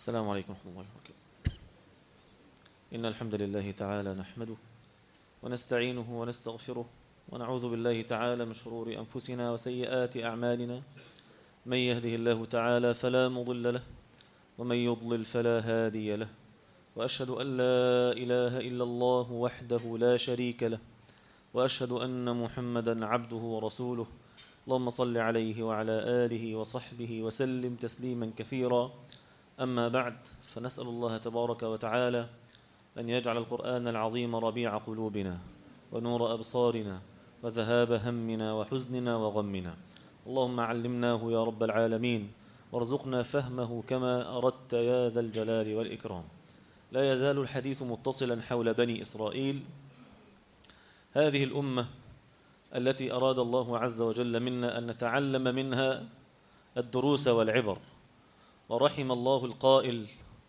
السلام عليكم ورحمة الله وبركاته. إن الحمد لله تعالى نحمده ونستعينه ونستغفره ونعوذ بالله تعالى من شرور أنفسنا وسيئات أعمالنا. من يهده الله تعالى فلا مضل له ومن يضلل فلا هادي له، وأشهد أن لا إله إلا الله وحده لا شريك له، وأشهد أن محمدا عبده ورسوله. اللهم صل عليه وعلى آله وصحبه وسلم تسليما كثيرا. أما بعد، فنسأل الله تبارك وتعالى أن يجعل القرآن العظيم ربيع قلوبنا ونور أبصارنا وذهاب همنا وحزننا وغمنا. اللهم علمناه يا رب العالمين، وارزقنا فهمه كما أردت يا ذا الجلال والإكرام. لا يزال الحديث متصلا حول بني إسرائيل، هذه الأمة التي أراد الله عز وجل منا أن نتعلم منها الدروس والعبر. ورحم الله القائل: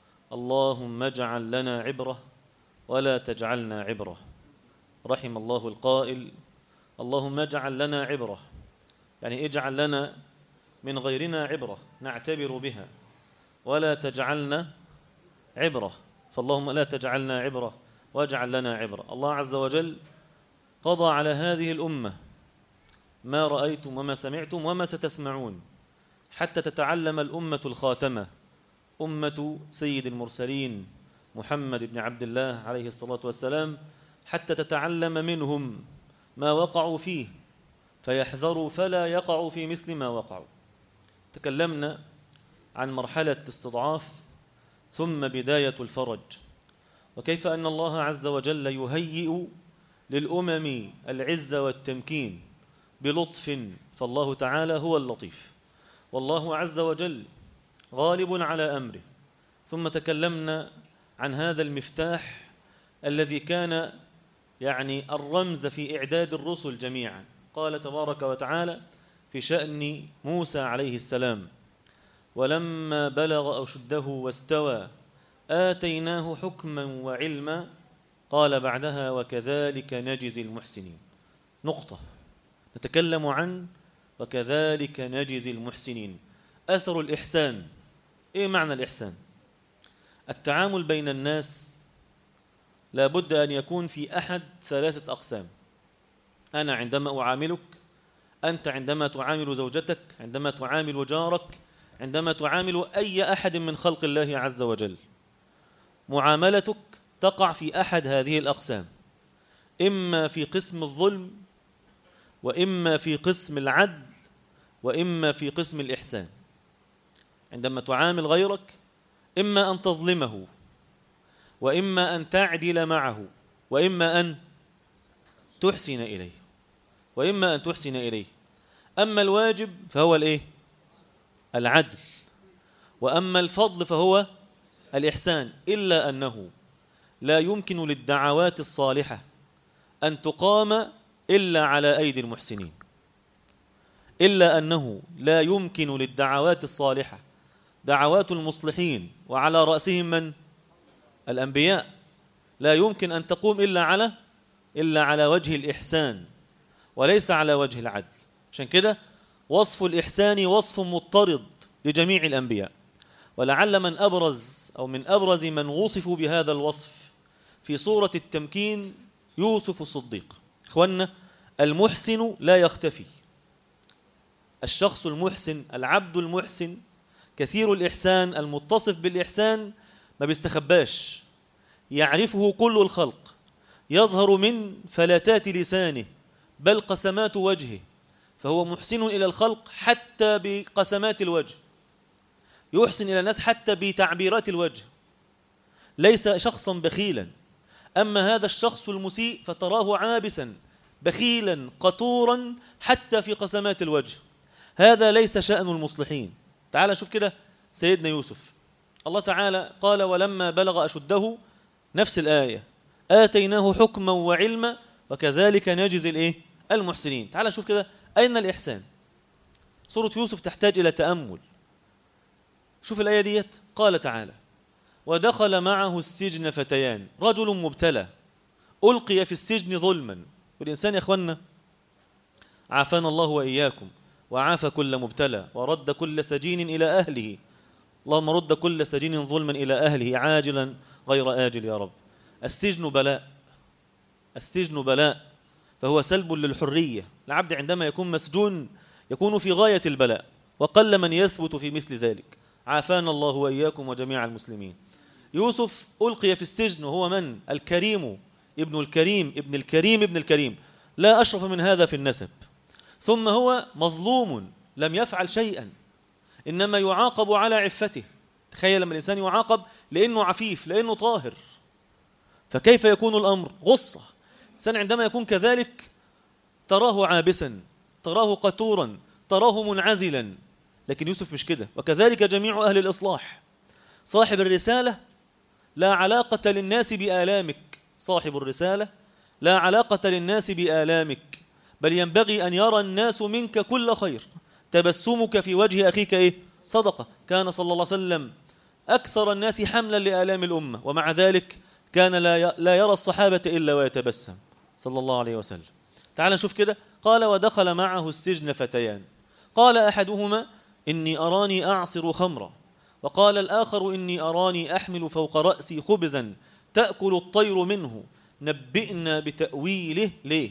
اللهم اجعل لنا عبرة ولا تجعلنا عبرة. رحم الله القائل: اللهم اجعل لنا عبرة، يعني اجعل لنا من غيرنا عبرة نعتبر بها، ولا تجعلنا عبرة. فاللهم لا تجعلنا عبرة واجعل لنا عبرة. الله عز وجل قضى على هذه الأمة ما رأيتم وما سمعتم وما ستسمعون، حتى تتعلم الأمة الخاتمة، أمة سيد المرسلين محمد بن عبد الله عليه الصلاة والسلام، حتى تتعلم منهم ما وقعوا فيه فيحذروا فلا يقعوا في مثل ما وقعوا. تكلمنا عن مرحلة الاستضعاف ثم بداية الفرج، وكيف أن الله عز وجل يهيئ للأمم العزة والتمكين بلطف، فالله تعالى هو اللطيف، والله عز وجل غالب على أمره. ثم تكلمنا عن هذا المفتاح الذي كان يعني الرمز في إعداد الرسل جميعا. قال تبارك وتعالى في شأن موسى عليه السلام: ولما بلغ أشده واستوى آتيناه حكما وعلما. قال بعدها: وكذلك نجزي المحسنين. نقطة نتكلم عن وكذلك نجزي المحسنين. أثر الإحسان. إيه معنى الإحسان؟ التعامل بين الناس لابد أن يكون في أحد ثلاثة أقسام: أنا عندما أعاملك، أنت عندما تعامل زوجتك، عندما تعامل جارك، عندما تعامل أي أحد من خلق الله عز وجل. معاملتك تقع في أحد هذه الأقسام، إما في قسم الظلم، وإما في قسم العدل، وإما في قسم الإحسان. عندما تعامل غيرك إما أن تظلمه، وإما أن تعدل معه، وإما أن تحسن إليه، وإما أن تحسن إليه. أما الواجب فهو الإيه؟ العدل. وأما الفضل فهو الإحسان. إلا أنه لا يمكن للدعوات الصالحة أن تقام إلا على أيدي المحسنين. إلا أنه لا يمكن للدعوات الصالحة، دعوات المصلحين وعلى رأسهم من؟ الأنبياء، لا يمكن أن تقوم إلا على وجه الإحسان وليس على وجه العدل. عشان كده وصف الإحسان وصف مضطرد لجميع الأنبياء. ولعل من أبرز من وصفوا بهذا الوصف في صورة التمكين يوسف الصديق. إخواننا، المحسن لا يختفي. الشخص المحسن، العبد المحسن كثير الإحسان المتصف بالإحسان ما بيستخباش، يعرفه كل الخلق، يظهر من فلتات لسانه بل قسمات وجهه، فهو محسن إلى الخلق حتى بقسمات الوجه، يحسن إلى الناس حتى بتعبيرات الوجه، ليس شخصا بخيلا. أما هذا الشخص المسيء فتراه عابسا بخيلا قطورا حتى في قسمات الوجه. هذا ليس شأن المصلحين. تعال شوف كده سيدنا يوسف، الله تعالى قال: ولما بلغ أشده، نفس الآية، آتيناه حكما وعلما وكذلك نجزي المحسنين. تعال شوف كده أين الإحسان. سورة يوسف تحتاج إلى تأمل. شوف الآية ديت، قال تعالى: ودخل معه السجن فتيان، رجل مبتلى ألقي في السجن ظلما. والإنسان يا أخوانا عافانا الله وإياكم وعاف كل مبتلى ورد كل سجين إلى أهله اللهم رد كل سجين ظلما إلى أهله عاجلا غير آجل يا رب. السجن بلاء، السجن بلاء، فهو سلب للحرية. العبد عندما يكون مسجون يكون في غاية البلاء، وقل من يثبت في مثل ذلك. عافانا الله وإياكم وجميع المسلمين. يوسف ألقي في السجن وهو من؟ الكريم ابن الكريم ابن الكريم ابن الكريم، لا أشرف من هذا في النسب. ثم هو مظلوم لم يفعل شيئا، إنما يعاقب على عفته. تخيل لما الإنسان يعاقب لأنه عفيف، لأنه طاهر، فكيف يكون الأمر؟ غصة. الإنسان عندما يكون كذلك تراه عابسا، تراه قتورا، تراه منعزلا، لكن يوسف مش كده. وكذلك جميع أهل الإصلاح. صاحب الرسالة لا علاقة للناس بآلامك، صاحب الرسالة لا علاقة للناس بآلامك، بل ينبغي أن يرى الناس منك كل خير. تبسمك في وجه أخيك إيه؟ صدقة. كان صلى الله عليه وسلم أكثر الناس حملا لآلام الأمة، ومع ذلك كان لا يرى الصحابة إلا ويتبسم صلى الله عليه وسلم. تعال نشوف كده. قال ودخل معه السجن فتيان، قال أحدهما إني أراني أعصر خمرا، وقال الآخر إني أراني أحمل فوق رأسي خبزا تأكل الطير منه، نبئنا بتأويله. ليه؟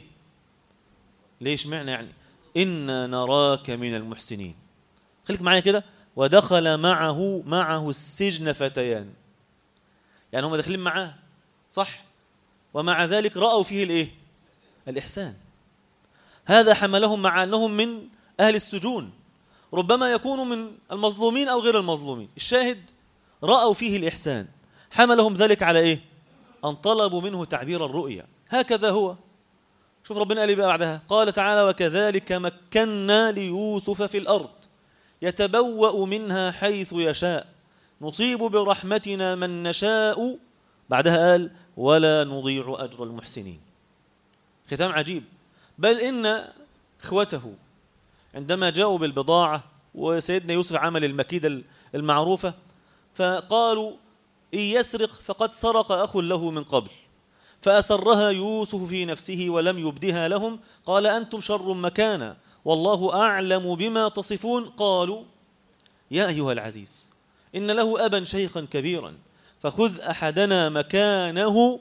ليش معنى يعني؟ إنا نراك من المحسنين. خليك معايا كده. ودخل معه السجن فتيان، يعني هم داخلين معاه صح، ومع ذلك رأوا فيه الإيه؟ الإحسان. هذا حملهم مع أنهم من أهل السجون، ربما يكونوا من المظلومين أو غير المظلومين. الشاهد رأوا فيه الإحسان، حملهم ذلك على إيه؟ أن طلبوا منه تعبير الرؤيا. هكذا هو. شوف ربنا قال إيه بقى بعدها؟ قال تعالى وكذلك مكنا ليوسف في الأرض يتبوأ منها حيث يشاء نصيب برحمتنا من نشاء. بعدها قال ولا نضيع أجر المحسنين. ختام عجيب. بل إن إخوته عندما جاءوا بالبضاعة وسيدنا يوسف عمل المكيدة المعروفة، فقالوا إن يسرق فقد سرق أخ له من قبل، فأسرها يوسف في نفسه ولم يبدها لهم، قال أنتم شر مكانا والله أعلم بما تصفون. قالوا يا أيها العزيز إن له أبا شيخا كبيرا فخذ أحدنا مكانه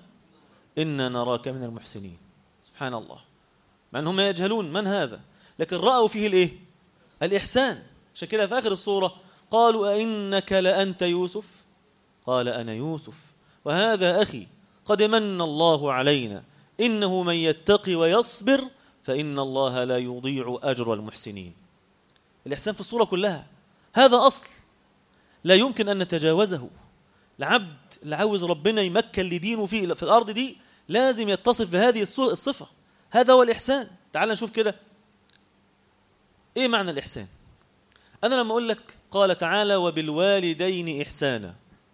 إنا نراك من المحسنين. سبحان الله، مع أنهم يجهلون من هذا، لكن رأوا فيه الإيه؟ الإحسان. عشان كده في آخر الصورة قالوا أئنك لأنت يوسف؟ قال أنا يوسف وهذا أخي قد من الله علينا إنه من يتقي ويصبر فإن الله لا يضيع أجر المحسنين. الإحسان في الصورة كلها. هذا أصل لا يمكن أن نتجاوزه. العبد اللي عاوز ربنا يمكن لدينه في الأرض دي لازم يتصف بهذه الصفة. هذا هو الإحسان. تعال نشوف كده إيه معنى الإحسان. أنا لما أقول لك قال تعالى وبالوالدين إحسانا،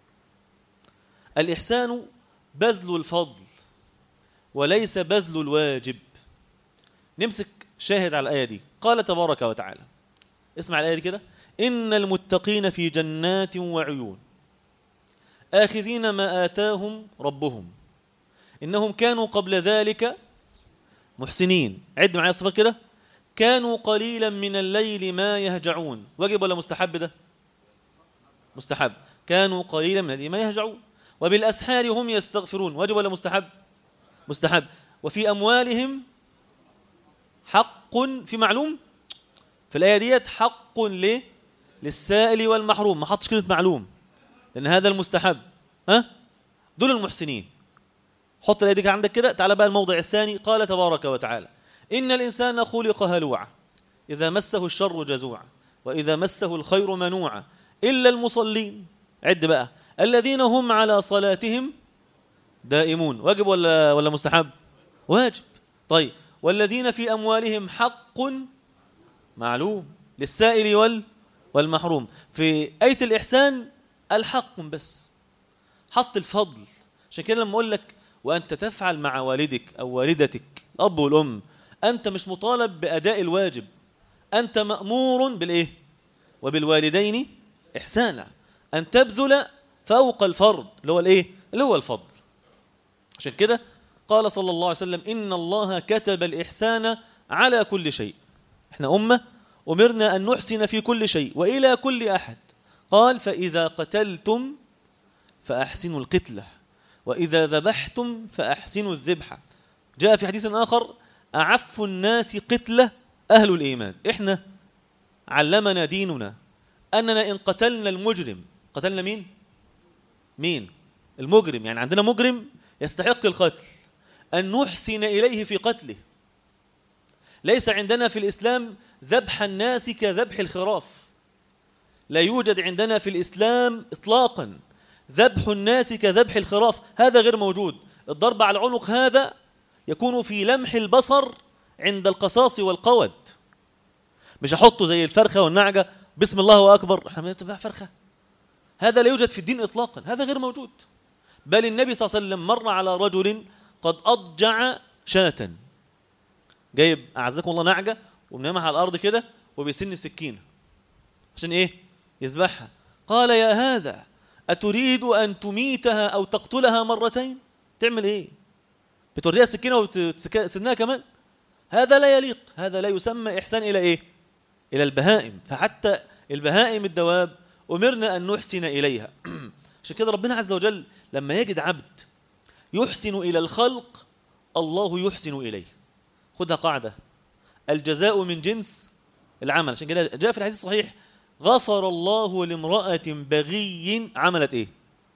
الإحسان بذل الفضل وليس بذل الواجب. نمسك شاهد على الآية دي. قال تبارك وتعالى، اسمع الآية دي كده، إن المتقين في جنات وعيون آخذين ما آتاهم ربهم إنهم كانوا قبل ذلك محسنين. عد معايا الصفات كده. كانوا قليلا من الليل ما يهجعون. واجب ولا مستحب ده؟ مستحب. كانوا قليلا من الليل ما يهجعون وبالأسحار هم يستغفرون. واجب ولا مستحب؟ مستحب. وفي أموالهم حق في معلوم. في الآية ديت حق للسائل والمحروم، ما حطش كلمة معلوم لأن هذا المستحب. دول المحسنين. حط الآية دي عندك كده. تعال بقى الموضع الثاني. قال تبارك وتعالى إن الإنسان خلق هلوعا إذا مسه الشر جزوعا وإذا مسه الخير منوعا إلا المصلين. عد بقى الذين هم على صلاتهم دائمون. واجب ولا مستحب؟ واجب. طيب والذين في أموالهم حق معلوم للسائل والمحروم. في آية الإحسان الحق بس، حط الفضل. عشان كده لما أقول لك وأنت تفعل مع والدك أو والدتك الأب والأم، أنت مش مطالب بأداء الواجب، أنت مأمور بالإيه؟ وبالوالدين إحسانا، أن تبذل فوق الفرض اللي هو الإيه؟ اللي هو الفضل. عشان كده قال صلى الله عليه وسلم إن الله كتب الإحسان على كل شيء. إحنا أمة أمرنا أن نحسن في كل شيء وإلى كل أحد. قال فإذا قتلتم فأحسنوا القتلة وإذا ذبحتم فأحسنوا الذبحة. جاء في حديث آخر أعف الناس قتلة أهل الإيمان. إحنا علمنا ديننا أننا إن قتلنا المجرم، قتلنا مين؟ مين؟ المجرم، يعني عندنا مجرم يستحق القتل، أن نحسن إليه في قتله. ليس عندنا في الإسلام ذبح الناس كذبح الخراف، لا يوجد عندنا في الإسلام إطلاقا ذبح الناس كذبح الخراف، هذا غير موجود. الضرب على العنق هذا يكون في لمح البصر عند القصاص والقود، مش أحطه زي الفرخة والنعجة بسم الله وأكبر احنا بنتبع فرخة، هذا لا يوجد في الدين إطلاقا، هذا غير موجود. بل النبي صلى الله عليه وسلم مر على رجل قد أضجع شاة، جايب أعزكم الله نعجة ومنامها على الأرض كده وبيسن السكينة عشان إيه؟ يذبحها. قال يا هذا أتريد أن تميتها أو تقتلها مرتين؟ تعمل إيه؟ بتوديها السكينة وتسنها كمان؟ هذا لا يليق، هذا لا يسمى إحسان إلى إيه؟ إلى البهائم. فحتى البهائم الدواب أمرنا أن نحسن إليها. عشان كده ربنا عز وجل لما يجد عبد يحسن إلى الخلق الله يحسن إليه. خدها قاعدة، الجزاء من جنس العمل. عشان كده جاء في الحديث الصحيح غفر الله لامرأة بغي عملت إيه؟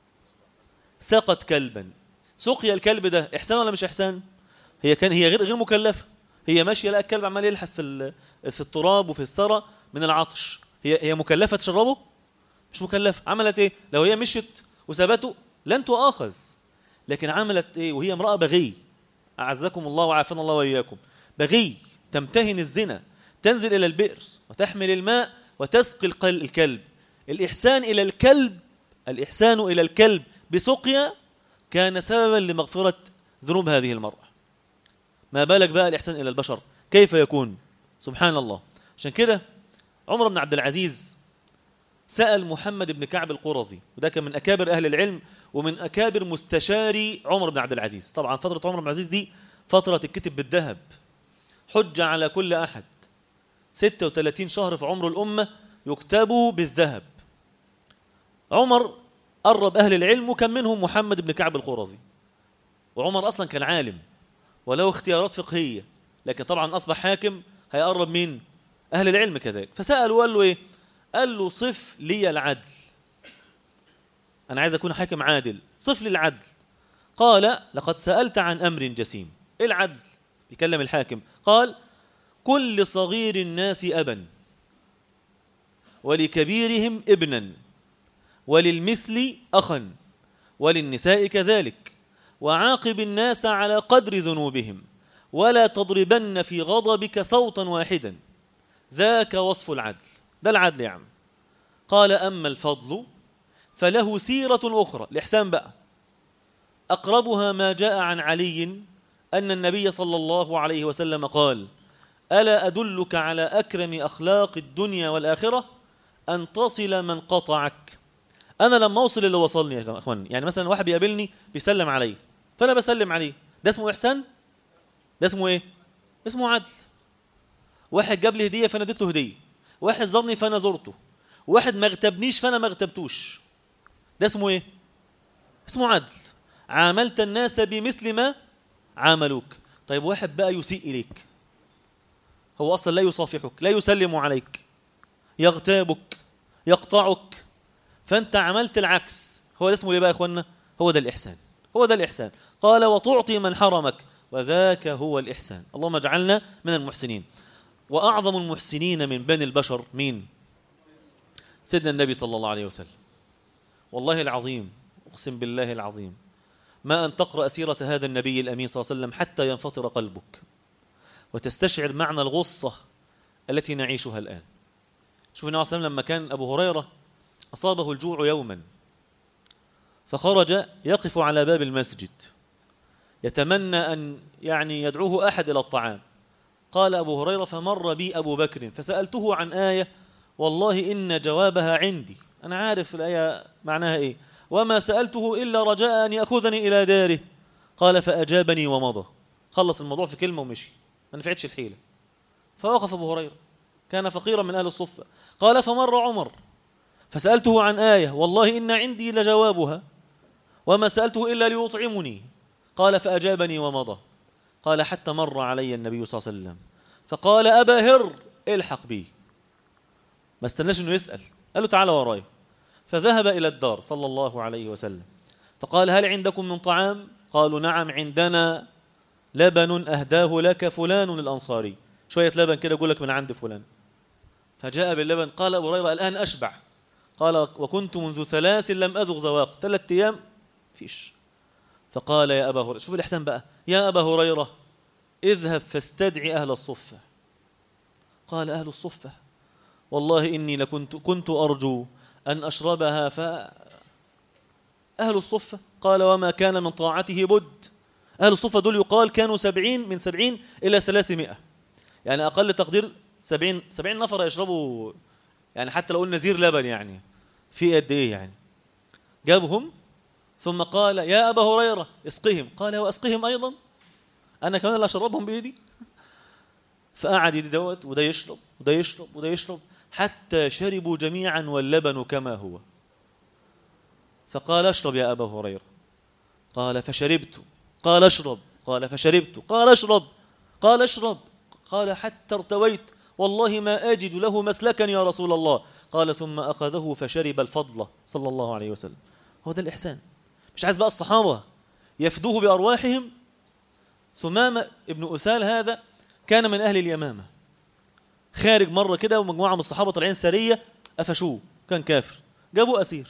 سقت كلبا. سقيا الكلب ده إحسان ولا مش إحسان؟ هي غير مكلفة، هي ماشية لقى الكلب عمال يلحس في التراب وفي الثرى من العطش، هي مكلفة تشربه؟ مش مكلفة. عملت إيه؟ لو هي مشت وسابته لن تؤاخذ، لكن عملت إيه وهي امرأة بغي؟ أعزكم الله وعافانا الله وإياكم. بغي تمتهن الزنا، تنزل إلى البئر وتحمل الماء وتسقي الكلب. الإحسان إلى الكلب بسقيا كان سببا لمغفرة ذنوب هذه المرأة، ما بالك بقى الإحسان إلى البشر كيف يكون؟ سبحان الله. عشان كده عمر بن عبد العزيز سأل محمد بن كعب القرظي، وده كان من أكابر أهل العلم ومن أكابر مستشاري عمر بن عبد العزيز. طبعا فترة عمر بن عبد العزيز دي فترة تتكتب بالذهب، حجة على كل أحد. 36 شهر في عمر الأمة يكتبوا بالذهب. عمر قرب أهل العلم وكان منهم محمد بن كعب القرظي، وعمر أصلا كان عالم وله اختيارات فقهية، لكن طبعا أصبح حاكم هيقرب من أهل العلم كذلك. فسأل وقال له إيه؟ قال له صف لي العدل، أنا عايز أكون حاكم عادل، صف لي العدل. قال لقد سألت عن أمر جسيم. إيه العدل؟ بيكلم الحاكم. قال كل صغير الناس أبا ولكبيرهم ابنا وللمثل أخا وللنساء كذلك، وعاقب الناس على قدر ذنوبهم ولا تضربن في غضبك صوتا واحدا، ذاك وصف العدل. ده العدل يا عم. قال أما الفضل فله سيرة أخرى، الإحسان بقى أقربها ما جاء عن علي أن النبي صلى الله عليه وسلم قال ألا أدلك على أكرم أخلاق الدنيا والآخرة؟ أن تصل من قطعك. أنا لما أوصل اللي وصلني يا أخواني، يعني مثلا واحد بيقابلني بيسلم علي فأنا بسلم عليه، ده اسمه إحسان؟ ده اسمه إيه؟ اسمه عدل. واحد جاب لي هدية فأنا اديت له هدية، واحد زارني فأنا زرته، واحد ما اغتبنيش فأنا ما اغتبتوش، ده اسمه إيه؟ اسمه عدل. عاملت الناس بمثل ما عاملوك. طيب واحد بقى يسيء إليك، هو أصلا لا يصافحك، لا يسلم عليك، يغتابك، يقطعك، فأنت عملت العكس. هو ده اسمه ليه بقى يا أخوانا؟ هو ده الإحسان، هو ده الإحسان. قال وتعطي من حرمك وذاك هو الإحسان. اللهم اجعلنا من المحسنين. وأعظم المحسنين من بني البشر مين؟ سيدنا النبي صلى الله عليه وسلم. والله العظيم أقسم بالله العظيم ما أن تقرأ سيرة هذا النبي الأمين صلى الله عليه وسلم حتى ينفطر قلبك وتستشعر معنى الغصة التي نعيشها الآن. شوف النبي صلى الله عليه وسلم لما كان أبو هريرة أصابه الجوع يوما فخرج يقف على باب المسجد يتمنى أن يدعوه أحد إلى الطعام. قال أبو هريرة فمر بي أبو بكر فسألته عن آية والله إن جوابها عندي، أنا عارف الآية معناها إيه، وما سألته إلا رجاء أن يأخذني إلى داره. قال فأجابني ومضى، خلص الموضوع في كلمة ومشي، ما نفعتش الحيلة. فوقف أبو هريرة كان فقيرا من أهل الصفة. قال فمر عمر فسألته عن آية والله إن عندي لجوابها وما سألته إلا ليطعمني. قال فأجابني ومضى. قال حتى مر علي النبي صلى الله عليه وسلم فقال أبا هر الحق بي. ما استناش إنه يسأل، قال له تعالى وراي. فذهب إلى الدار صلى الله عليه وسلم فقال هل عندكم من طعام؟ قالوا نعم عندنا لبن أهداه لك فلان الأنصاري، شوية لبن كده يقول لك من عند فلان. فجاء باللبن. قال أبو هريرة الآن أشبع. قال وكنت منذ 3 لم أذق زواق، 3 أيام فيش. فقال يا أبا هريرة، شوف الإحسان بقى، يا أبا هريرة اذهب فاستدعي أهل الصفة. قال أهل الصفة والله إني كنت أرجو أن أشربها أهل الصفة. قال وما كان من طاعته بد. أهل الصفة دول يقال كانوا 70 من 70 إلى 300، يعني أقل تقدير 70 نفر يشربوا، يعني حتى لو قلنا نزير لبن يعني في قد إيه يعني. جابهم ثم قال يا أبا هريرة اسقهم. قال وأسقهم أيضا، أنا كمان اللي أشربهم بيدي. فقعد يدي دوت وده يشرب وده يشرب وده يشرب حتى شربوا جميعا واللبن كما هو. فقال اشرب يا أبا هريرة. قال فشربت. قال اشرب. قال فشربت. قال اشرب. قال اشرب. قال حتى ارتويت والله ما أجد له مسلكا يا رسول الله. قال ثم أخذه فشرب الفضل صلى الله عليه وسلم. هو ده الإحسان. مش عايز بقى الصحابة يفدوه بأرواحهم. ثمامة ابن أثال هذا كان من أهل اليمامة، خارج مرة كده ومجموعة من الصحابة طالعين سرية قفشوه، كان كافر، جابوه أسير.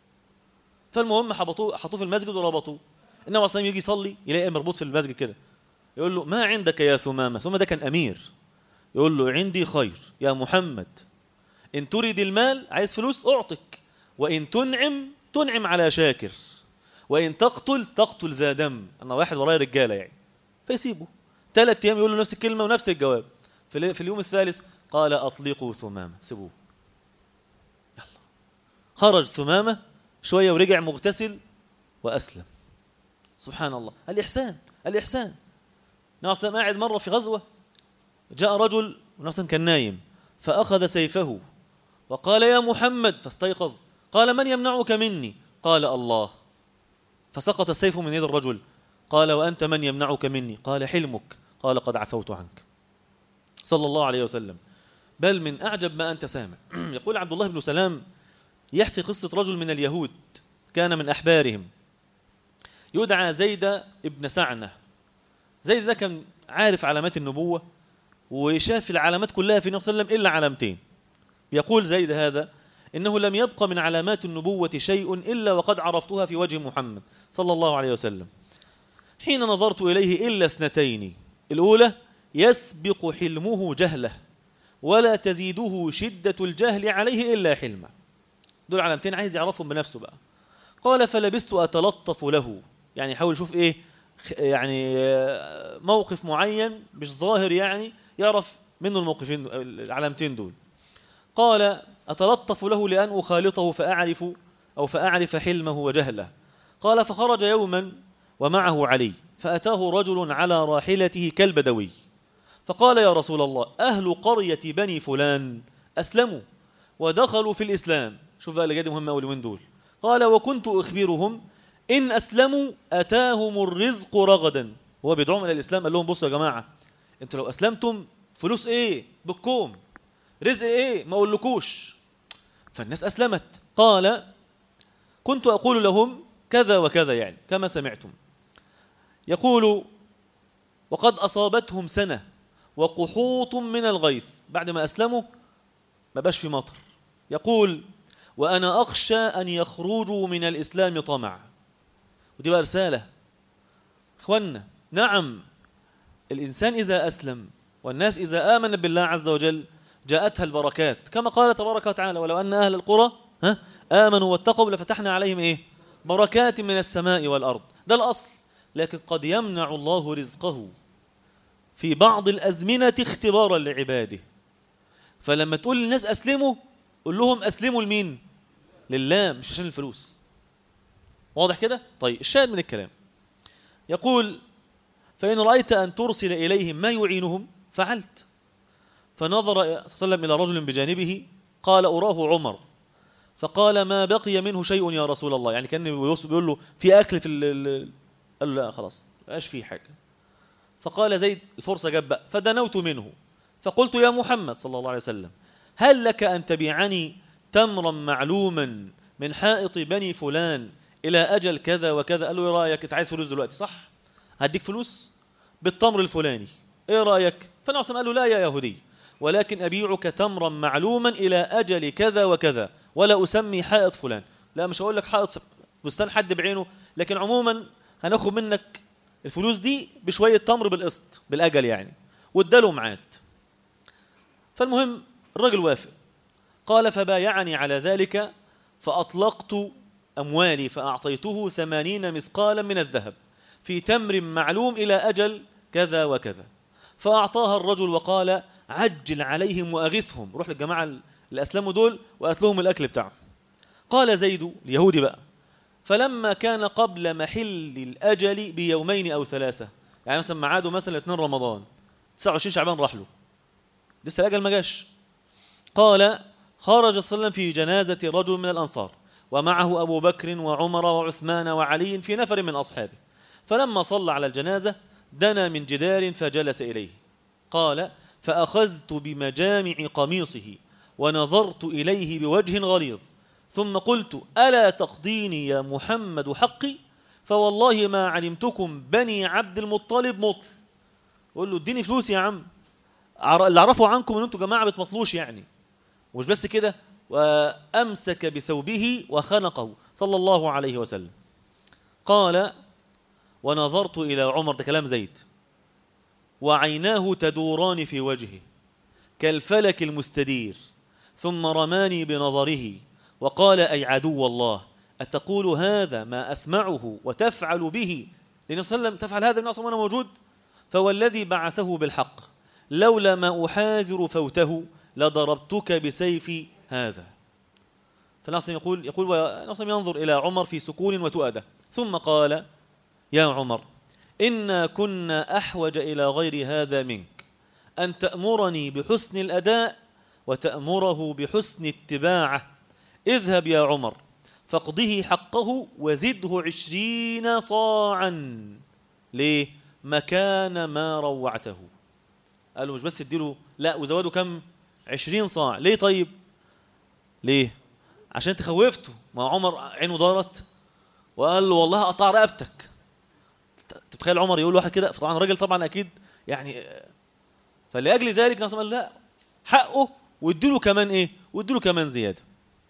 فالمهم حطوه في المسجد وربطوه. النبي عليه الصلاة والسلام يجي يصلي يلاقي مربوط في المسجد كده، يقول له ما عندك يا ثمامة؟ ثم ده كان أمير. يقول له عندي خير يا محمد، إن تريد المال عايز فلوس أعطك، وإن تنعم على شاكر، وإن تقتل ذا دم. أنا واحد ورايا رجالة يعني. فيسيبه 3 أيام يقول له نفس الكلمة ونفس الجواب. في اليوم الثالث قال أطلقوا ثمامة، سيبوه. يلا. خرج ثمامة شوية ورجع مغتسل وأسلم. سبحان الله. الإحسان. الإحسان. ناصر قاعد مرة في غزوة، جاء رجل وناصر كان نايم فأخذ سيفه وقال يا محمد، فاستيقظ. قال من يمنعك مني؟ قال الله. فسقط السيف من يد الرجل. قال وأنت من يمنعك مني؟ قال حلمك. قال قد عفوت عنك صلى الله عليه وسلم. بل من أعجب ما أنت سامع. يقول عبد الله بن سلام يحكي قصة رجل من اليهود كان من أحبارهم يدعى زيد ابن سعنة. زيد ده كان عارف علامات النبوة وشاف العلامات كلها في النبي صلى الله عليه وسلم إلا علامتين. يقول زيد هذا إنه لم يبق من علامات النبوة شيء إلا وقد عرفتها في وجه محمد صلى الله عليه وسلم حين نظرت إليه إلا 2. الأولى يسبق حلمه جهله ولا تزيده شدة الجهل عليه إلا حلمه. دول علامتين عايز يعرفهم بنفسه بقى. قال فلبست أتلطف له، يعني حاول يشوف إيه يعني موقف معين مش ظاهر يعني يعرف منه الموقفين العلامتين دول. قال أتلطف له لأن أخالطه فأعرف حلمه وجهله. قال فخرج يوما ومعه علي فأتاه رجل على راحلته كالبدوي فقال يا رسول الله أهل قرية بني فلان أسلموا ودخلوا في الإسلام. شوف بقى اللي جاي مهم أول من دول. قال وكنت أخبرهم إن أسلموا أتاهم الرزق رغدا. هو بيدعوهم إلى الإسلام، قال لهم بصوا يا جماعة أنتوا لو أسلمتم فلوس إيه بكم، رزق إيه ما أقولكوش. فالناس أسلمت. قال كنت أقول لهم كذا وكذا يعني كما سمعتم. يقول وقد أصابتهم سنة وقحوط من الغيث، بعد ما أسلموا ما باش في مطر. يقول وأنا أخشى أن يخرجوا من الإسلام طمع. ودي بقى رسالة إخوانا. نعم الإنسان إذا أسلم والناس إذا آمن بالله عز وجل جاءتها البركات كما قال تبارك وتعالى ولو أن أهل القرى آمنوا واتقوا لفتحنا عليهم إيه بركات من السماء والأرض. ده الأصل. لكن قد يمنع الله رزقه في بعض الأزمنة اختبارا لعباده. فلما تقول للناس أسلموا قل لهم أسلموا لمين؟ لله، مش عشان الفلوس. واضح كده؟ طيب الشاهد من الكلام يقول فإن رأيت أن ترسل إليهم ما يعينهم فعلت. فنظر صلى الله عليه وسلم إلى رجل بجانبه قال أراه عمر. فقال ما بقي منه شيء يا رسول الله، يعني كان بيقول له في أكل قال له لا خلاص مبقاش فيه حاجة. فقال زيد الفرصة جت بقى، فدنوت منه فقلت يا محمد صلى الله عليه وسلم هل لك أن تبيعني تمرا معلوما من حائط بني فلان إلى أجل كذا وكذا؟ قال له ايه رأيك؟ انت عايز فلوس دلوقتي صح؟ هديك فلوس بالتمر الفلاني، ايه رأيك؟ فالنبي قال له لا يا يهودي، ولكن أبيعك تمرا معلوما إلى أجل كذا وكذا ولا أسمي حائط فلان. لا مش هقول لك حائط بستان حد بعينه، لكن عموما هناخد منك الفلوس دي بشوية تمر بالقسط بالأجل يعني، واداله معاد. فالمهم الرجل وافق. قال فبايعني على ذلك فأطلقت أموالي فأعطيته 80 مثقالا من الذهب في تمر معلوم إلى أجل كذا وكذا. فأعطاها الرجل وقال عجل عليهم وأغثهم، روح للجماعة اللي أسلموا دول وأت لهم الأكل بتاعهم. قال زيد اليهودي بقى فلما كان قبل محل الأجل بيومين أو 3، يعني مثلا معاده مثلا 2 رمضان 29 شعبان راح له لسه الأجل ما جاش. قال خرج صلى الله عليه وسلم في جنازة رجل من الأنصار ومعه أبو بكر وعمر وعثمان وعلي في نفر من أصحابه، فلما صلى على الجنازة دنا من جدار فجلس إليه. قال فأخذت بمجامع قميصه ونظرت إليه بوجه غليظ ثم قلت ألا تقضيني يا محمد حقي؟ فوالله ما علمتكم بني عبد المطلب مطل. قل له اديني فلوس يا عم، اللي اعرفه عنكم ان انتم جماعه بتمطلوش يعني. ومش بس كده، وامسك بثوبه وخنقه صلى الله عليه وسلم. قال ونظرت الى عمر، ده كلام زيد، وعيناه تدوران في وجهه كالفلك المستدير، ثم رماني بنظره وقال أي عدو الله أتقول هذا ما أسمعه وتفعل به للنبي صلى الله عليه وسلم؟ تفعل هذا الناس وأنا موجود؟ فوالذي بعثه بالحق لولا ما أحاذر فوته لضربتك بسيفي هذا. فالناس يقول والناس ينظر إلى عمر في سكون وتؤدة، ثم قال يا عمر إنا كنا أحوج إلى غير هذا منك، أن تأمرني بحسن الأداء وتأمره بحسن اتباعه. اذهب يا عمر فاقضه حقه وزده 20 صاعا. ليه؟ مكان ما روعته. قالوا مش بس اديله، لا وزوده كم؟ 20 صاع. ليه طيب؟ ليه؟ عشان تخوفته. ما عمر عينه دارت وقال له والله أقطع رقبتك. تتخيل عمر يقول واحد كده؟ طبعا راجل طبعا أكيد يعني. فلأجل ذلك النبي قال لا حقه واديله كمان ايه؟ واديله كمان زيادة.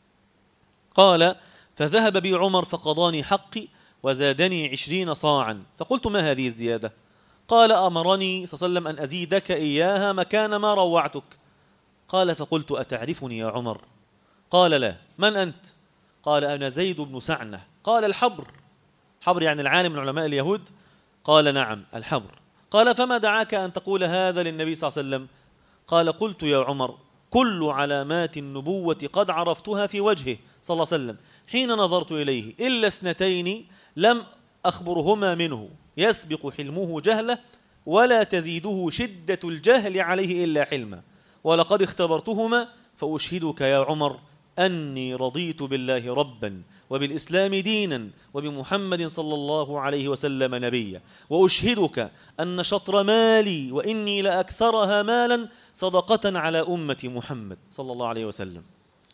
قال فذهب بي عمر فقضاني حقي وزادني 20 صاعا. فقلت ما هذه الزيادة؟ قال أمرني صلى الله عليه وسلم أن أزيدك إياها مكان ما روعتك. قال فقلت أتعرفني يا عمر؟ قال لا. من أنت؟ قال أنا زيد بن سعنة. قال الحبر؟ حبر يعني العالم من علماء اليهود؟ قال نعم الحبر. قال فما دعاك أن تقول هذا للنبي صلى الله عليه وسلم؟ قال قلت يا عمر كل علامات النبوة قد عرفتها في وجهه صلى الله عليه وسلم حين نظرت إليه إلا 2 لم أخبرهما منه يسبق حلمه جهله ولا تزيده شدة الجهل عليه إلا حلما، ولقد اختبرتهما فأشهدك يا عمر أني رضيت بالله ربا وبالإسلام دينا وبمحمد صلى الله عليه وسلم نبيا، وأشهدك أن شطر مالي وإني لأكثرها مالا صدقة على أمة محمد صلى الله عليه وسلم.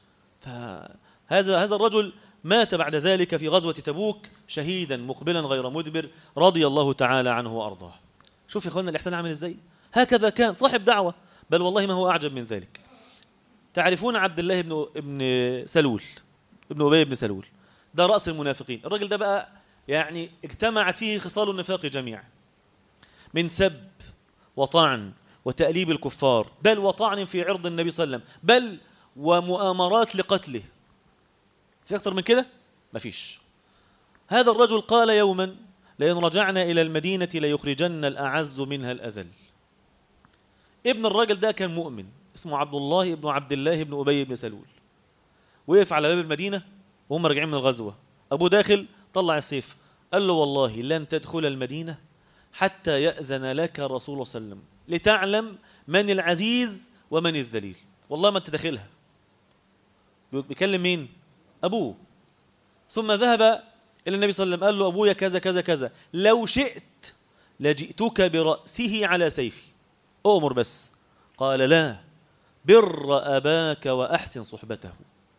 فهذا الرجل مات بعد ذلك في غزوة تبوك شهيدا مقبلا غير مدبر رضي الله تعالى عنه وأرضاه. شوف يا أخوانا الإحسان عامل إزاي؟ هكذا كان صاحب دعوة، بل والله ما هو أعجب من ذلك. تعرفون عبد الله ابن سلول، ابن أبي بن سلول، ده رأس المنافقين. الرجل ده بقى يعني اجتمعت فيه خصال النفاق جميعا، من سب وطعن وتأليب الكفار، بل وطعن في عرض النبي صلى الله عليه وسلم، بل ومؤامرات لقتله. في أكثر من كده؟ مفيش. هذا الرجل قال يوما لئن رجعنا إلى المدينة ليخرجن الأعز منها الأذل. ابن الرجل ده كان مؤمن اسمه عبد الله ابن عبد الله ابن أبي بن سلول. وقف على باب المدينة وهم راجعين من الغزوة، أبو داخل طلع السيف قال له والله لن تدخل المدينة حتى يأذن لك رسول الله صلى الله عليه وسلم لتعلم من العزيز ومن الذليل. والله ما انت داخلها. بيكلم مين؟ أبوه. ثم ذهب إلى النبي صلى الله عليه وسلم قال له أبويا كذا كذا كذا، لو شئت لجئتك برأسه على سيفي، أؤمر بس. قال لا، بر أباك وأحسن صحبته.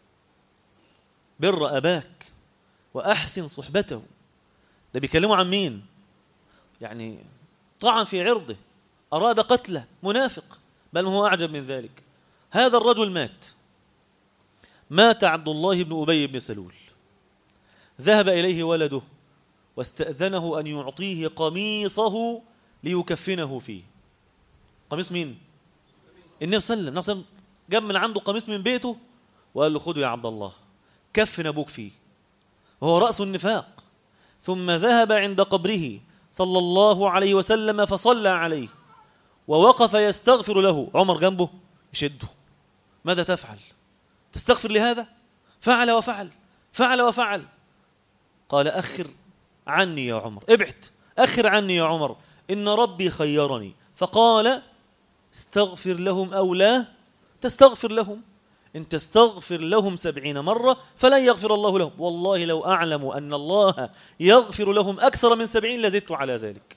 بر أباك وأحسن صحبته. ده بيكلموا عن مين؟ يعني طعن في عرضه، أراد قتله، منافق. بل هو أعجب من ذلك، هذا الرجل مات عبد الله بن أبي بن سلول، ذهب إليه ولده واستأذنه أن يعطيه قميصه ليكفنه فيه. قميص مين؟ النبي صلى الله عليه وسلم جاب من عنده قميص من بيته وقال له خذه يا عبد الله كفن أبوك فيه، وهو رأس النفاق. ثم ذهب عند قبره صلى الله عليه وسلم فصلى عليه ووقف يستغفر له. عمر جنبه يشده، ماذا تفعل؟ تستغفر لهذا؟ فعل وفعل، فعل وفعل. قال أخر عني يا عمر، ابعد، أخر عني يا عمر، إن ربي خيرني فقال استغفر لهم أو لا تستغفر لهم، إن تستغفر لهم 70 مرة فلن يغفر الله لهم، والله لو أعلم أن الله يغفر لهم أكثر من 70 لزدت على ذلك.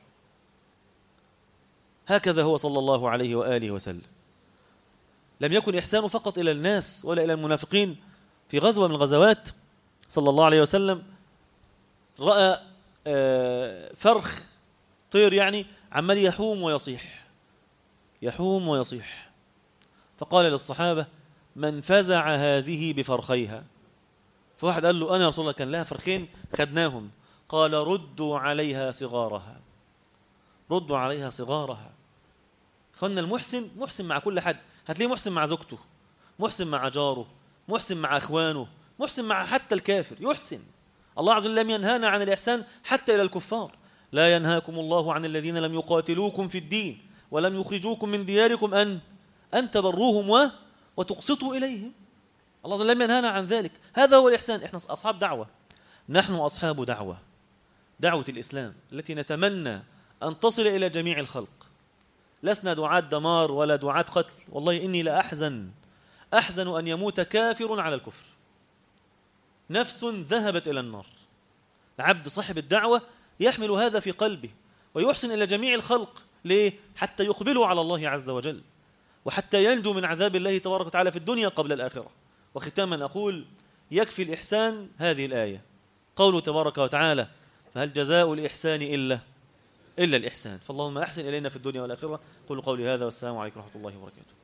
هكذا هو صلى الله عليه وآله وسلم. لم يكن إحسانه فقط إلى الناس ولا إلى المنافقين. في غزوة من الغزوات صلى الله عليه وسلم رأى فرخ، طير يعني، عمال يحوم ويصيح، يحوم ويصيح. فقال للصحابة من فزع هذه بفرخيها؟ فواحد قال له أنا يا رسول الله، كان لها فرخين خدناهم. قال ردوا عليها صغارها، ردوا عليها صغارها. خلنا المحسن محسن مع كل حد، هتلاقيه محسن مع زوجته، محسن مع جاره، محسن مع أخوانه، محسن مع حتى الكافر، يحسن. الله عز وجل لم ينهانا عن الإحسان حتى إلى الكفار. لا ينهاكم الله عن الذين لم يقاتلوكم في الدين ولم يخرجوكم من دياركم أن تبروهم وتقسطوا إليهم. الله عز وجل لم ينهانا عن ذلك. هذا هو الإحسان. إحنا أصحاب دعوة، نحن أصحاب دعوة، دعوة الإسلام التي نتمنى أن تصل إلى جميع الخلق. لسنا دعاة دمار ولا دعاة قتل. والله إني لأحزن أن يموت كافر على الكفر، نفس ذهبت إلى النار. العبد صاحب الدعوة يحمل هذا في قلبه ويحسن إلى جميع الخلق. ليه؟ حتى يقبلوا على الله عز وجل، وحتى ينجو من عذاب الله تبارك وتعالى في الدنيا قبل الآخرة. وختاما أقول يكفي الإحسان هذه الآية، قوله تبارك وتعالى فهل جزاء الإحسان إلا الإحسان. فاللهم أحسن إلينا في الدنيا والآخرة. قولوا قولي هذا والسلام عليكم ورحمة الله وبركاته.